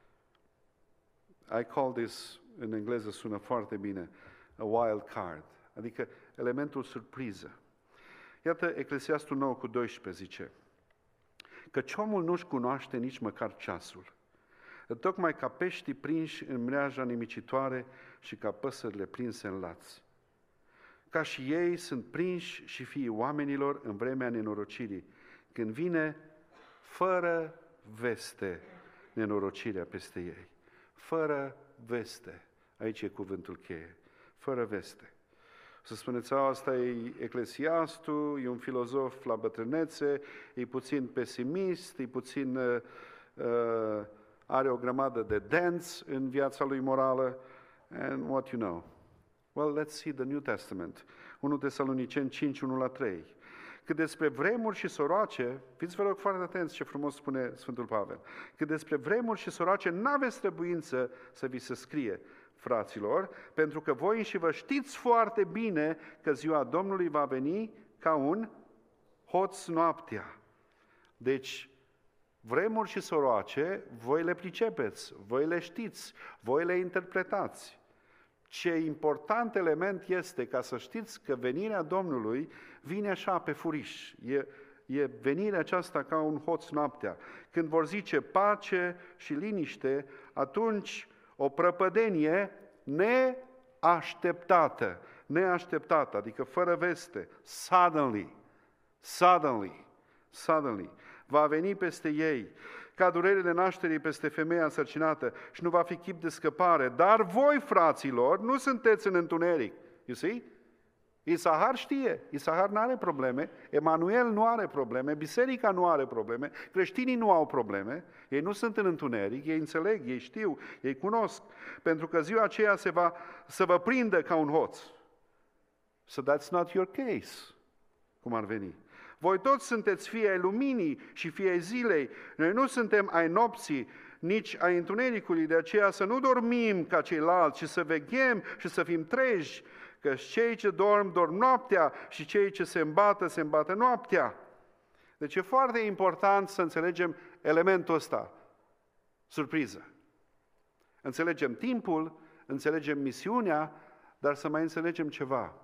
I call this, în engleză sună foarte bine, a wild card, adică elementul surpriză. Iată Eclesiastul nouă cu doisprezece zice, căci omul nu-și cunoaște nici măcar ceasul, tocmai ca peștii prinși în mreaja nimicitoare și ca păsările prinse în laț. Ca și ei sunt prinși și fiii oamenilor în vremea nenorocirii, când vine fără veste nenorocirea peste ei. Fără veste. Aici e cuvântul cheie. Fără veste. Să spuneți, asta e Eclesiastul, e un filozof la bătrânețe, e puțin pesimist, e puțin, uh, uh, are o grămadă de dents în viața lui morală. And what you know? Well, let's see the New Testament. unu Tesaloniceni cinci, unu la trei. Cât despre vremuri și soroace, fiți vă rog foarte atenți ce frumos spune Sfântul Pavel, cât despre vremuri și soroace n-aveți trebuință să vi se scrie, fraților, pentru că voi și vă știți foarte bine că ziua Domnului va veni ca un hoț noaptea. Deci, vremuri și soroace, voi le pricepeți, voi le știți, voi le interpretați. Ce important element este ca să știți că venirea Domnului vine așa pe furiș. E, e venirea aceasta ca un hoț noaptea. Când vor zice pace și liniște, atunci o prăpădenie neașteptată, neașteptată, adică fără veste, suddenly, suddenly, suddenly, va veni peste ei, ca durerile nașterii peste femeia însărcinată și nu va fi chip de scăpare. Dar voi, fraților, nu sunteți în întuneric. You see? Isahar știe, Isahar nu are probleme, Emanuel nu are probleme, biserica nu are probleme, creștinii nu au probleme, ei nu sunt în întuneric, ei înțeleg, ei știu, ei cunosc, pentru că ziua aceea se va, să vă prindă ca un hoț. So that's not your case, cum ar veni. Voi toți sunteți fii ai luminii și fii ai zilei, noi nu suntem ai nopții, nici ai întunericului, de aceea să nu dormim ca ceilalți, ci să veghem și să fim treji, că cei ce dorm, dorm noaptea și cei ce se îmbată, se îmbată noaptea. Deci e foarte important să înțelegem elementul ăsta, surpriză. Înțelegem timpul, înțelegem misiunea, dar să mai înțelegem ceva.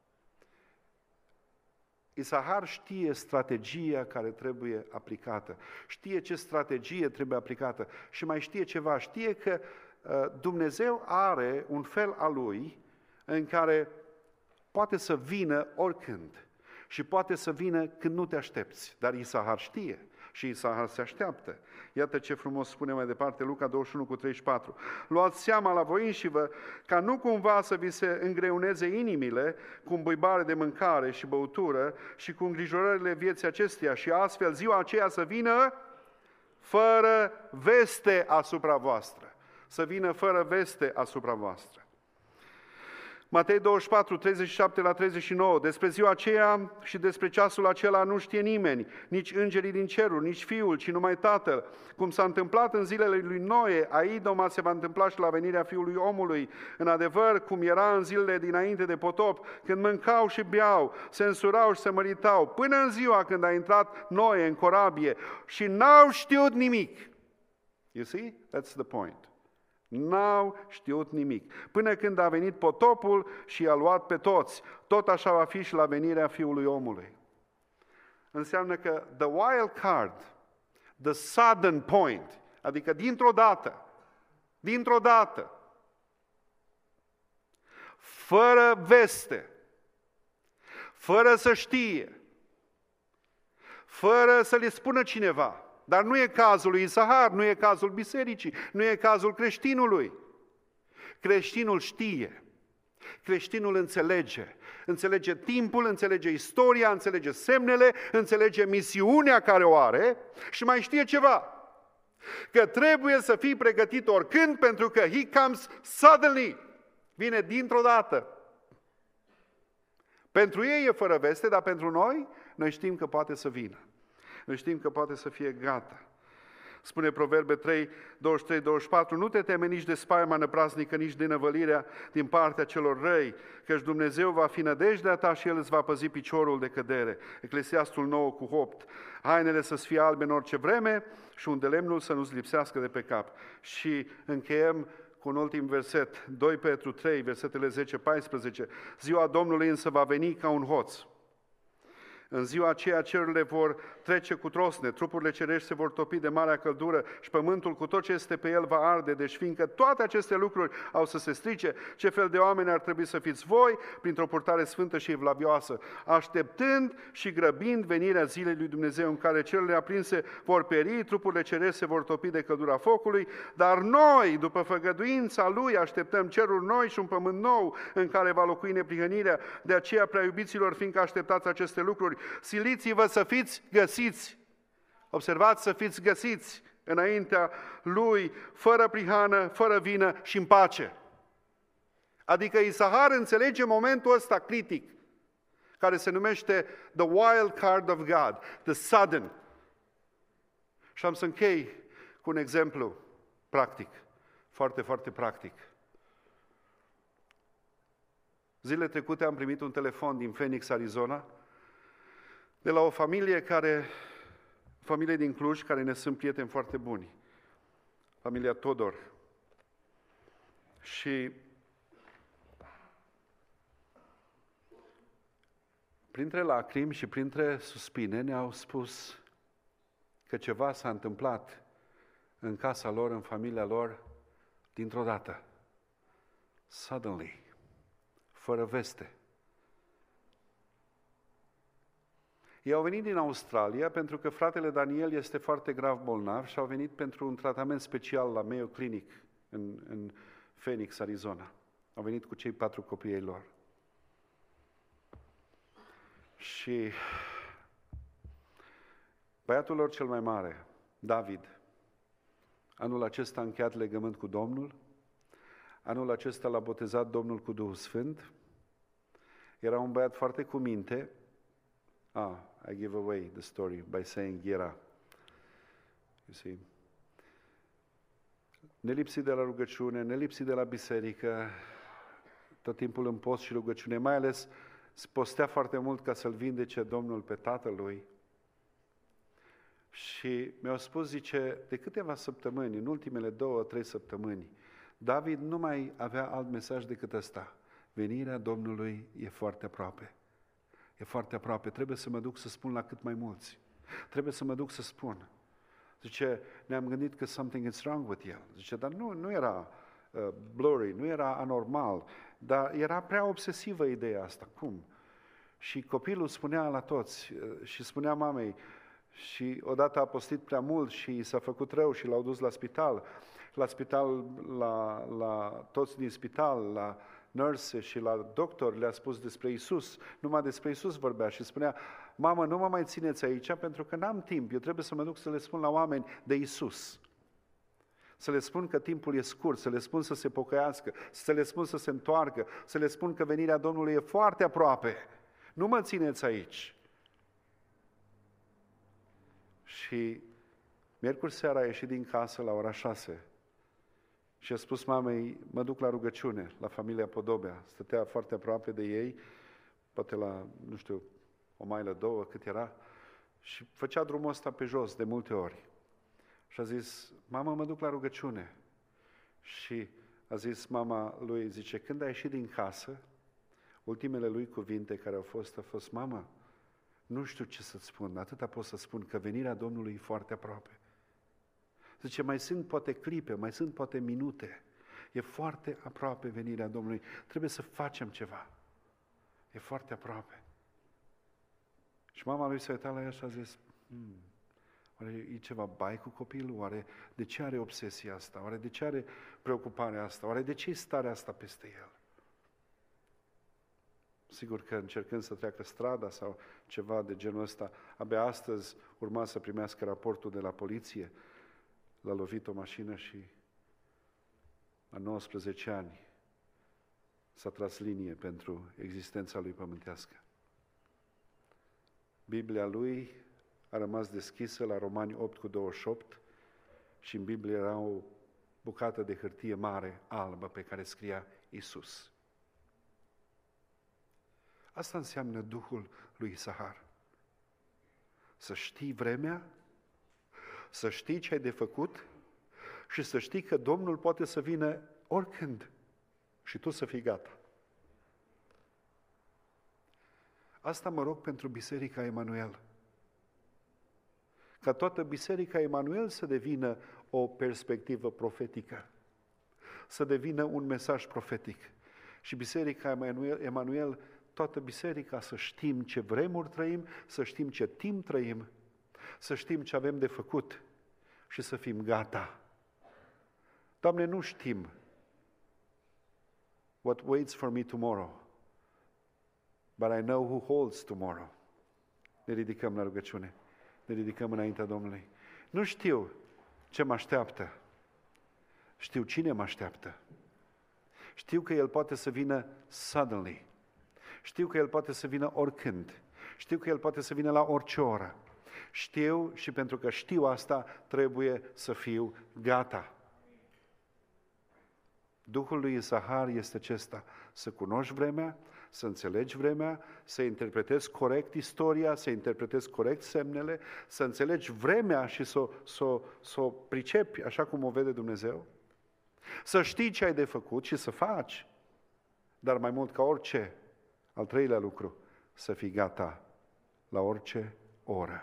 Isahar știe strategia care trebuie aplicată, știe ce strategie trebuie aplicată și mai știe ceva, știe că uh, Dumnezeu are un fel al lui în care poate să vină oricând și poate să vină când nu te aștepți, dar Isahar știe și Isahar se așteaptă. Iată ce frumos spune mai departe Luca douăzeci și unu cu treizeci și patru. Luați seama la voi înșivă ca nu cumva să vi se îngreuneze inimile cu îmbuibare de mâncare și băutură și cu îngrijorările vieții acesteia și astfel ziua aceea să vină fără veste asupra voastră. Să vină fără veste asupra voastră. Matei douăzeci și patru, treizeci și șapte la treizeci și nouă. Despre ziua aceea și despre ceasul acela nu știe nimeni, nici îngerii din ceruri, nici Fiul, ci numai Tatăl. Cum s-a întâmplat în zilele lui Noe, aidoma se va întâmpla și la venirea Fiului Omului. În adevăr, cum era în zilele dinainte de potop, când mâncau și beau, se însurau și se măritau, până în ziua când a intrat Noe în corabie și n-au știut nimic. You see? That's the point. N-au știut nimic. Până când a venit potopul și i-a luat pe toți. Tot așa va fi și la venirea Fiului Omului. Înseamnă că the wild card, the sudden point, adică dintr-o dată, dintr-o dată, fără veste, fără să știe, fără să le spună cineva. Dar nu e cazul lui Isahar, nu e cazul bisericii, nu e cazul creștinului. Creștinul știe, creștinul înțelege, înțelege timpul, înțelege istoria, înțelege semnele, înțelege misiunea care o are și mai știe ceva. Că trebuie să fii pregătit oricând pentru că he comes suddenly, vine dintr-o dată. Pentru ei e fără veste, dar pentru noi, noi știm că poate să vină. Noi știm că poate să fie gata. Spune Proverbe trei, douăzeci și trei douăzeci și patru, nu te teme nici de spaima năprasnică, nici de năvălirea din partea celor răi, căci Dumnezeu va fi nădejdea ta și El îți va păzi piciorul de cădere. Eclesiastul nouă cu opt, hainele să-ți fie albe în orice vreme și unde lemnul să nu-ți lipsească de pe cap. Și încheiem cu un ultim verset, doi Petru trei, versetele zece paisprezece, ziua Domnului însă va veni ca un hoț. În ziua aceea cerurile vor trece cu trosne, trupurile cerești se vor topi de marea căldură și pământul cu tot ce este pe el va arde. Deci fiindcă toate aceste lucruri au să se strice, ce fel de oameni ar trebui să fiți voi printr-o purtare sfântă și evlavioasă, așteptând și grăbind venirea zilei lui Dumnezeu în care cerurile aprinse vor peri, trupurile cerești se vor topi de căldura focului, dar noi, după făgăduința Lui, așteptăm ceruri noi și un pământ nou în care va locui neprihănirea. De aceea, prea iubiților, fiindcă așteptați aceste lucruri, siliți-vă să fiți găsiți. Observați, să fiți găsiți înaintea Lui, fără prihană, fără vină și în pace. Adică Isahar înțelege momentul ăsta critic, care se numește the wild card of God, the sudden. Și am să închei cu un exemplu practic, foarte, foarte practic. Zilele trecute am primit un telefon din Phoenix, Arizona, de la o familie care, familie din Cluj, care ne sunt prieteni foarte buni. Familia Todor. Și printre lacrimi și printre suspine ne-au spus că ceva s-a întâmplat în casa lor, în familia lor, dintr-o dată. Suddenly. Fără veste. Ei au venit din Australia pentru că fratele Daniel este foarte grav bolnav și au venit pentru un tratament special la Mayo Clinic în, în Phoenix, Arizona. Au venit cu cei patru copii ai lor. Și băiatul lor cel mai mare, David, anul acesta a încheiat legământ cu Domnul, anul acesta l-a botezat Domnul cu Duhul Sfânt, era un băiat foarte cu minte. Ah, I give away the story by saying era. You see? Nelipsit de la rugăciune, nelipsit de la biserică, tot timpul în post și rugăciune, mai ales postea foarte mult ca să-l vindece Domnul pe tatălui. Și mi-au spus, zice, de câteva săptămâni, în ultimele două, trei săptămâni, David nu mai avea alt mesaj decât ăsta. Venirea Domnului e foarte aproape. E foarte aproape. Trebuie să mă duc să spun la cât mai mulți. Trebuie să mă duc să spun. Zice, ne-am gândit că something is wrong with el. Zice, dar nu, nu era uh, blurry, nu era anormal, dar era prea obsesivă ideea asta. Cum? Și copilul spunea la toți uh, și spunea mamei și odată a postit prea mult și i s-a făcut rău și l-au dus la spital. La spital, la, la toți din spital, la nurse și la doctor le-a spus despre Isus, numai despre Isus vorbea și spunea, mamă, nu mă mai țineți aici pentru că n-am timp, eu trebuie să mă duc să le spun la oameni de Isus. Să le spun că timpul e scurt, să le spun să se pocăiască, să le spun să se întoarcă, să le spun că venirea Domnului e foarte aproape. Nu mă țineți aici. Și miercuri seara a ieșit din casă la ora șase și a spus mamei, mă duc la rugăciune, la familia Podobea. Stătea foarte aproape de ei, poate la, nu știu, o mailă, două, cât era, și făcea drumul ăsta pe jos de multe ori. Și a zis, mama, mă duc la rugăciune. Și a zis mama lui, zice, când a ieșit din casă, ultimele lui cuvinte care au fost, a fost, mama, nu știu ce să-ți spun, atâta pot să spun, că venirea Domnului e foarte aproape. Zice, mai sunt poate clipe, mai sunt poate minute. E foarte aproape venirea Domnului. Trebuie să facem ceva. E foarte aproape. Și mama lui s-a uitat la ea și a zis, hmm, oare e ceva bai cu copilul? Oare de ce are obsesia asta? Oare de ce are preocuparea asta? Oare de ce e starea asta peste el? Sigur că încercând să treacă strada sau ceva de genul ăsta, abia astăzi urma să primească raportul de la poliție. L-a lovit o mașină și la nouăsprezece ani s-a tras linie pentru existența lui pământească. Biblia lui a rămas deschisă la Romani opt cu douăzeci și opt și în Biblie era o bucată de hârtie mare, albă, pe care scria Isus. Asta înseamnă Duhul lui Isahar. Să știi vremea, să știi ce ai de făcut și să știi că Domnul poate să vină oricând și tu să fii gata. Asta mă rog pentru Biserica Emanuel. Ca toată Biserica Emanuel să devină o perspectivă profetică, să devină un mesaj profetic. Și Biserica Emanuel, Emanuel, toată biserica să știm ce vremuri trăim, să știm ce timp trăim, să știm ce avem de făcut și să fim gata. Doamne, nu știm what waits for me tomorrow, but I know who holds tomorrow. Ne ridicăm la rugăciune, ne ridicăm înaintea Domnului. Nu știu ce mă așteaptă, știu cine mă așteaptă. Știu că El poate să vină suddenly. Știu că El poate să vină oricând. Știu că El poate să vină la orice oră. Știu și pentru că știu asta, trebuie să fiu gata. Duhul lui Isahar este acesta, să cunoști vremea, să înțelegi vremea, să interpretezi corect istoria, să interpretezi corect semnele, să înțelegi vremea și să, să, să o pricepi așa cum o vede Dumnezeu, să știi ce ai de făcut și să faci, dar mai mult ca orice, al treilea lucru, să fii gata la orice oră.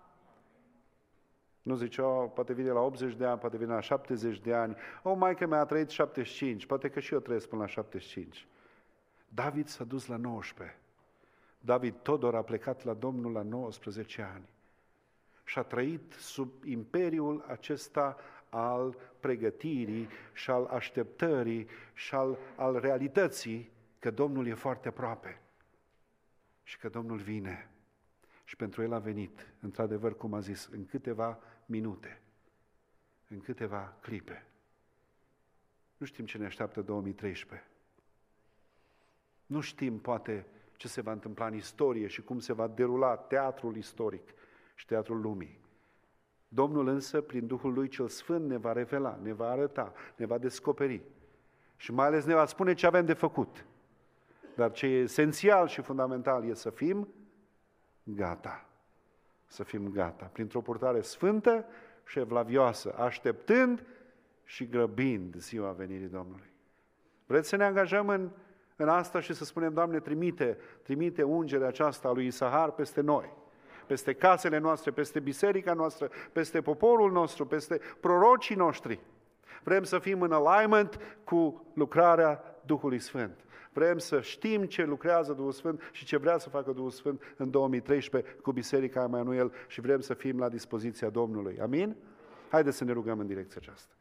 Nu zice, oh, poate vine la optzeci de ani, poate vine la șaptezeci de ani, o, maică mea a trăit șaptezeci și cinci, poate că și eu trăiesc până la șaptezeci și cinci. David s-a dus la nouăsprezece. David Todor a plecat la Domnul la nouăsprezece ani și a trăit sub imperiul acesta al pregătirii și al așteptării și al, al realității că Domnul e foarte aproape și că Domnul vine. Și pentru el a venit, într-adevăr, cum a zis, în câteva minute, în câteva clipe. Nu știm ce ne așteaptă două mii treisprezece. Nu știm, poate, ce se va întâmpla în istorie și cum se va derula teatrul istoric și teatrul lumii. Domnul însă, prin Duhul Lui cel Sfânt, ne va revela, ne va arăta, ne va descoperi și mai ales ne va spune ce avem de făcut. Dar ce e esențial și fundamental e să fim gata. Să fim gata. Printr-o purtare sfântă și evlavioasă, așteptând și grăbind ziua venirii Domnului. Vreți să ne angajăm în, în asta și să spunem, Doamne, trimite, trimite ungerea aceasta a lui Isahar peste noi, peste casele noastre, peste biserica noastră, peste poporul nostru, peste prorocii noștri. Vrem să fim în alignment cu lucrarea Duhului Sfânt. Vrem să știm ce lucrează Duhul Sfânt și ce vrea să facă Duhul Sfânt în două mii treisprezece cu Biserica Emanuel și vrem să fim la dispoziția Domnului. Amin? Haideți să ne rugăm în direcția aceasta.